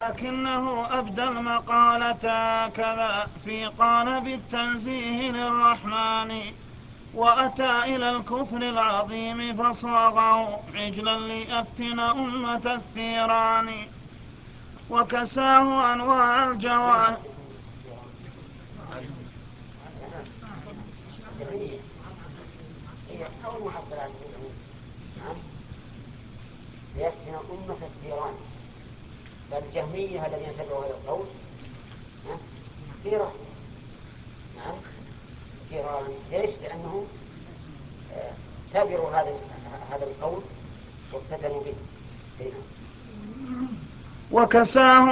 لكنه أبدى المقالة كذا في قالب التنزيه للرحمن، وأتى إلى الكفر العظيم فصاغه عجلا ليفتن أمة الثيران، وكساه أنواع الجواد. ليفتن أمة الثيران. فالجهمية الذين يتبعوا هذا القول ثيران. نعم ثيران. ليش؟ لأنهم تبعوا هذا القول واقتدروا به. وكساه